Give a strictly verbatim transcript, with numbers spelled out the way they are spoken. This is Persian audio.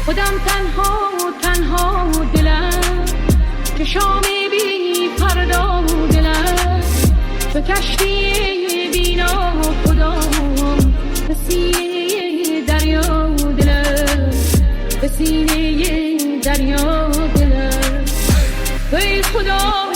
خودم تنها تنها دلم، چشام بی فردا دلم، به کشتی بینا خودم، به سینه دریا دلم، به سینه دریا دلم. ای خدا